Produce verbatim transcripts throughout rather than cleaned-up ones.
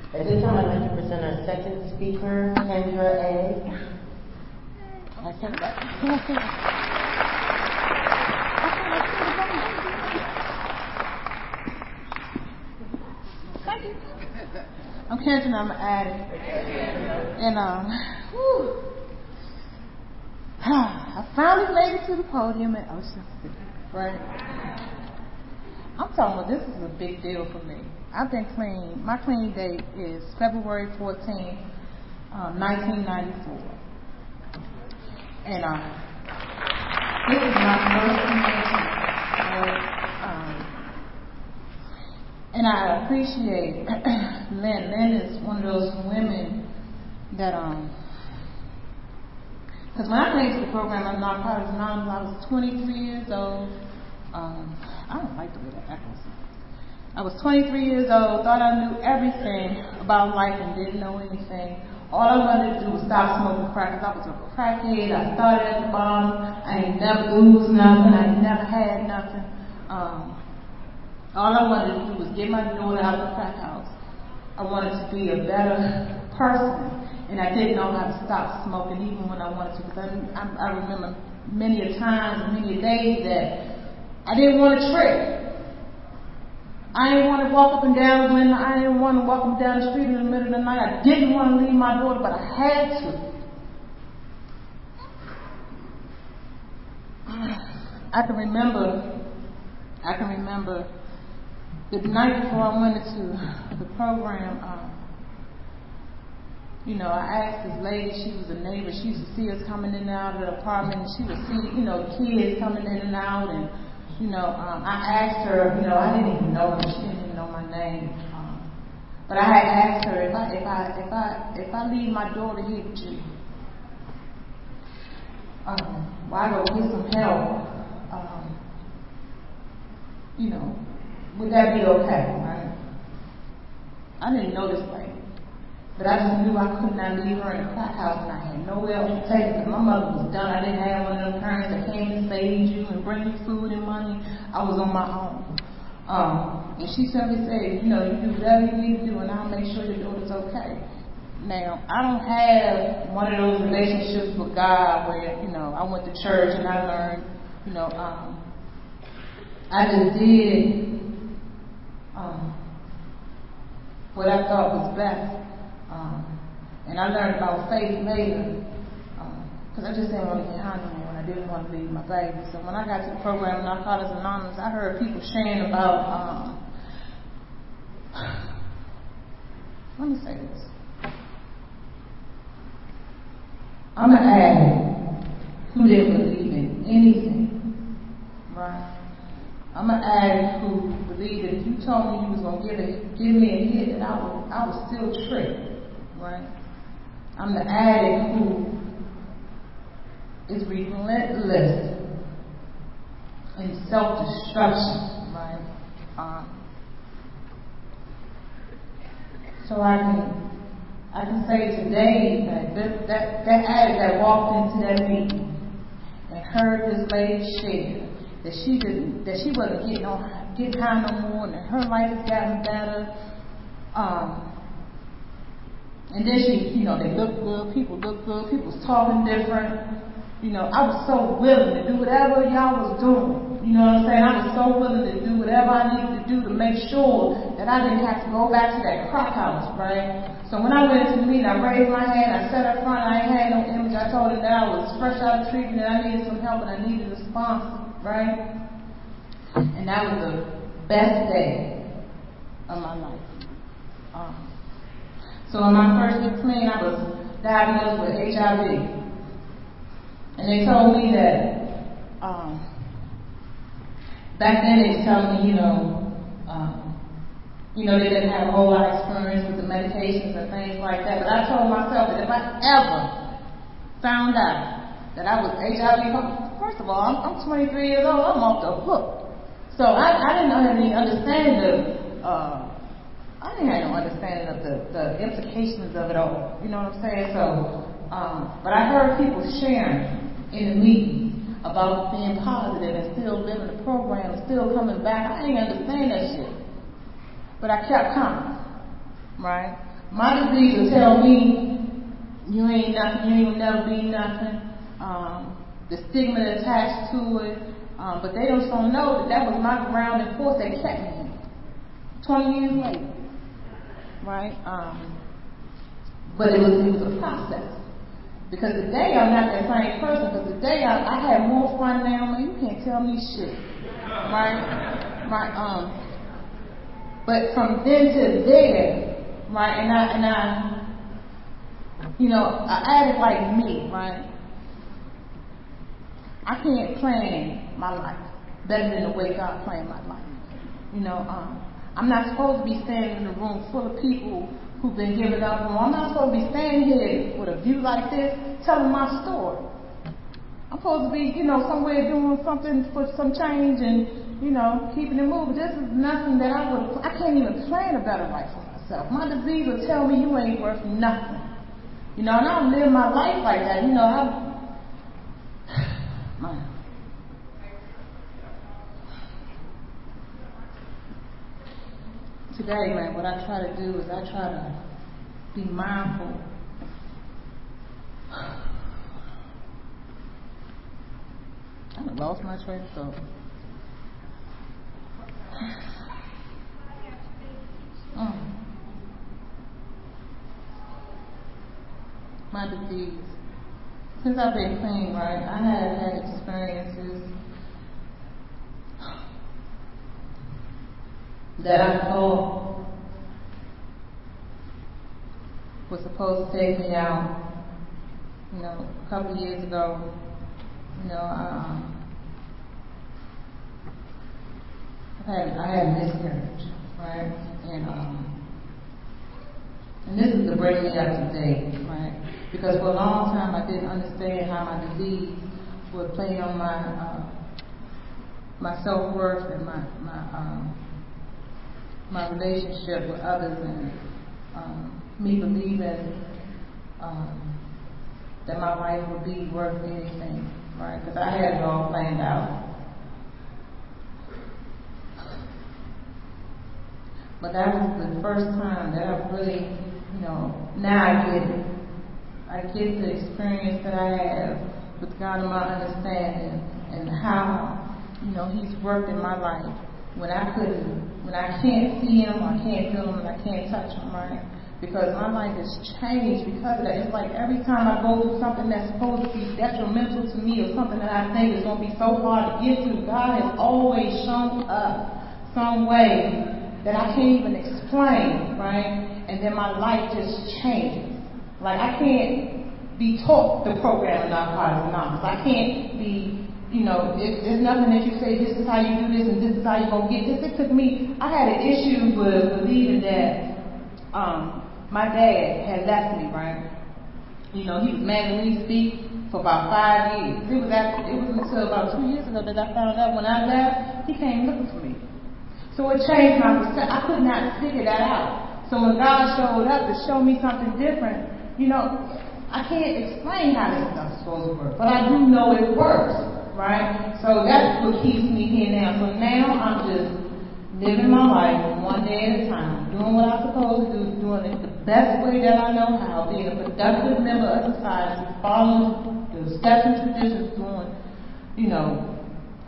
At this time, I'd like to present our second speaker, Kendra A. I said that. Thank you. I'm Kendra, I'm an addict. And, um, whew, I finally made it to the podium at Ocean City, right? I'm talking about this is a big deal for me. I've been clean. My clean date is February fourteenth, um, nineteen ninety-four. And um, this is my first convention. Um, and I appreciate Lynn. Lynn is one of those women that, um, because when I came to the program of Narcotics Anonymous, I was twenty-three years old. Um, I don't like the way that echoes. I was twenty-three years old, thought I knew everything about life and didn't know anything. All I wanted to do was stop smoking crack, because I was a crackhead. I started at the bottom. I ain't never lose nothing. I ain't never had nothing. Um, all I wanted to do was get my daughter out of the crack house. I wanted to be a better person, and I didn't know how to stop smoking even when I wanted to, because I, I, I remember many a times and many a days that I didn't want to trip. I didn't want to walk up and down when I didn't want to walk up and down the street in the middle of the night. I didn't want to leave my daughter, but I had to. I can remember, I can remember the night before I went into the program, um, you know, I asked this lady, she was a neighbor, she used to see us coming in and out of the apartment, and she would see, you know, kids coming in and out, and You know, um, I asked her, you know, I didn't even know her. She didn't even know my name. Um, but I had asked her, if I, if I, if I, if I leave my daughter here with you, um, while I go get some help, um, you know, would that be okay, right? I didn't know this lady. But I just knew I could not leave her in a crack house, and I had nowhere else to take her. My mother was done. I didn't have one of them parents that came and saved you and bring you food and money. I was on my own. Um, and she simply said, you know, you do whatever you need to do, and I'll make sure your daughter's okay. Now, I don't have one of those relationships with God where, you know, I went to church and I learned, you know, um, I just did um, what I thought was best. Um, and I learned about faith later, because um, I just didn't want to get high anymore, and I didn't want to leave my baby. So when I got to the program of Narcotics Anonymous, I heard people sharing about, um, let me say this. I'm an addict who didn't believe in anything, right? I'm an addict who believed that if you told me you was going to give, it, give me a hit, that I would, I would still trip. Right? I'm the addict who is relentless in self-destruction, right? Um, so I can I can say today that that, that that addict that walked into that meeting and heard this lady share that she didn't that she wasn't getting on getting high no more, and that her life has gotten better. Um, And then she, you know, they look good, people look good, people was talking different. You know, I was so willing to do whatever y'all was doing. You know what I'm saying? I was so willing to do whatever I needed to do to make sure that I didn't have to go back to that crack house, right? So when I went into the meeting, I raised my hand, I sat up front, I ain't had no image. I told them that I was fresh out of treatment, that I needed some help, and I needed a sponsor, right? And that was the best day of my life. Um, So in my first year clean, I was diagnosed with H I V. And they told me that, um, back then they were telling me, you know, um, you know, they didn't have a whole lot of experience with the medications and things like that. But I told myself that if I ever found out that I was H I V, first of all, I'm, I'm twenty-three years old, I'm off the hook. So I, I didn't have any understanding of, uh, I didn't have no understanding of the, the implications of it all. You know what I'm saying? So, um, but I heard people sharing in the meeting about being positive and still living the program and still coming back. I didn't understand that shit. But I kept coming, right? My disease will tell me you ain't nothing, you ain't never be nothing. Um, the stigma attached to it, um, but they just don't know that that was my grounding force that kept me here. Twenty years later, right? Um, but it was it was a process. Because today I'm not that same person. Because today I, I have more fun now. Man, you can't tell me shit, right? Right. Um. But from then to there, right? And I and I, you know, I added like me, right? I can't plan my life better than the way God planned my life. You know, um, I'm not supposed to be standing in a room full of people who've been giving up on. I'm not supposed to be standing here with a view like this, telling my story. I'm supposed to be, you know, somewhere doing something for some change and, you know, keeping it moving. This is nothing that I would, I can't even plan a better life for myself. My disease will tell me you ain't worth nothing. You know, and I don't live my life like that. You know, I, my, today, man, what I try to do is I try to be mindful. I done lost my train of thought. Mm. My disease. Since I've been clean, right, I have had experiences that I thought was supposed to take me out. You know, a couple of years ago, you know, um, I had I had a miscarriage, right? And um, and this is to bring me up to date, right? Because for a long time I didn't understand how my disease would play on my uh, my self worth and my my um, my relationship with others and um, me believing um, that my life would be worth anything, right? Because I had it all planned out. But that was the first time that I really, you know, now I get it. I get the experience that I have with God and my understanding and how, you know, He's worked in my life when I couldn't, when I can't see Him, I can't feel Him, and I can't touch Him, right? Because my life has changed because of that. It's like every time I go through something that's supposed to be detrimental to me or something that I think is going to be so hard to get through, God has always shown up some way that I can't even explain, right? And then my life just changes. Like I can't be taught the program of Narcotics Anonymous. I can't be, you know, it, there's nothing that you say, this is how you do this and this is how you're going to get this. It took me, I had an issue with believing that um, my dad had left me, right? You know, he was Manganese speak for about five years. It was after, it was until about two years ago that I found out when I left, he came looking for me. So it changed my perception. I could not figure that out. So when God showed up to show me something different, you know, I can't explain how this stuff's supposed to work, but I do know it works, right? So that's what keeps me here now. So now I'm just living my life one day at a time, doing what I'm supposed to do, doing it the best way that I know how, being a productive member of society, following the steps and traditions, doing, you know,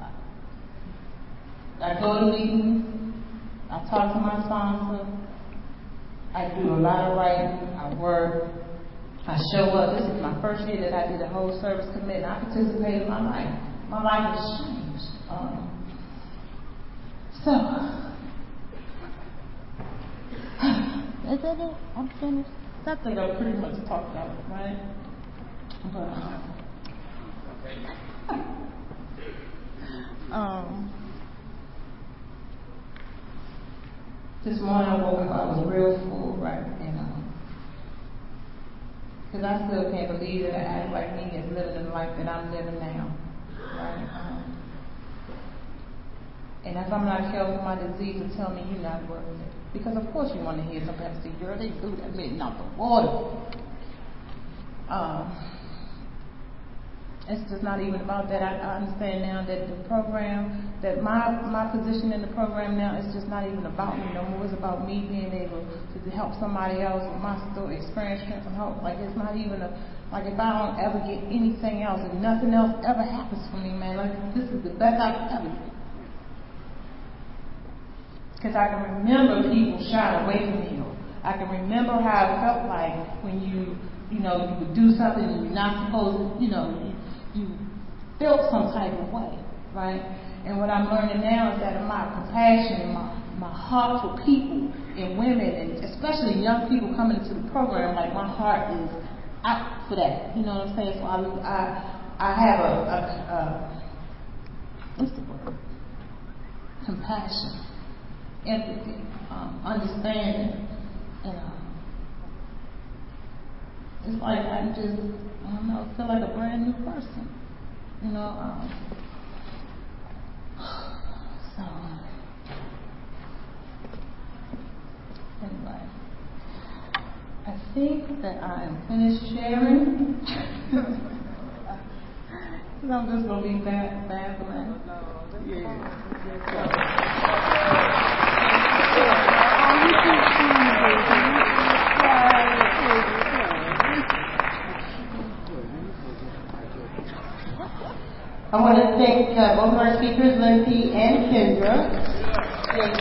I go to meetings, I talk to my sponsor, I do a lot of writing, I work, I show up. This is my first year that I did a whole service commitment. I participated in my life. My life has changed. Um, so, is that it? I'm finished. I think I pretty much talked about it, right? But, um, this morning I woke up, I was real full, right? And, um, because I still can't believe that an addict like me is living the life that I'm living now, right? Um, and if I'm not careful, my disease will tell me you're not worth it. Because of course you want to hear somebody say, girl, they threw that midnight out the water. Um, it's just not even about that. I, I understand now that the program that my my position in the program now is just not even about me no more. It's about me being able to help somebody else with my story, experience, strength, and hope. Like it's not even a like if I don't ever get anything else, if nothing else ever happens for me, man, like this is the best I could ever get. Because I can remember people shying away from me. I can remember how it felt like when you, you know, you would do something and you're not supposed to, you know, you, you felt some type of way, right? And what I'm learning now is that my compassion, my, my heart for people and women, and especially young people coming into the program, like my heart is out for that. You know what I'm saying? So I, I, I have a, a, a what's the word? Compassion, empathy, um, understanding. And um, it's like I'm just, I don't know, feel like a brand new person. You know, um, so, anyway, I think that I am finished sharing. I'm just going to be bad, bad for that. I want to thank uh, both our speakers, Lindsay and Kendra.